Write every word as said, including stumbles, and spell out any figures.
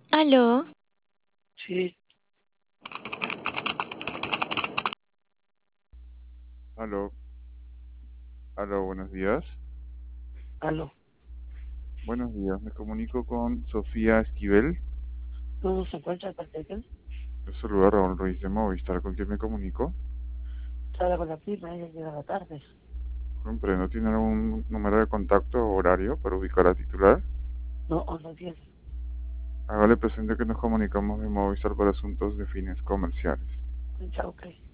Aló, Sí, Aló, aló, buenos días. aló. Buenos días, me comunico con Sofía Esquivel. ¿Todo se encuentra Cartetel? Yo saludo Raúl Ruiz de Movistar, ¿con quién me comunico? Sale con la prima, ella llega a la tarde. Comprendo, ¿tiene algún número de contacto o horario para ubicar a titular? No, o no tiene. Hágale presente que nos comunicamos de Movistar para asuntos de fines comerciales. Ya, ok.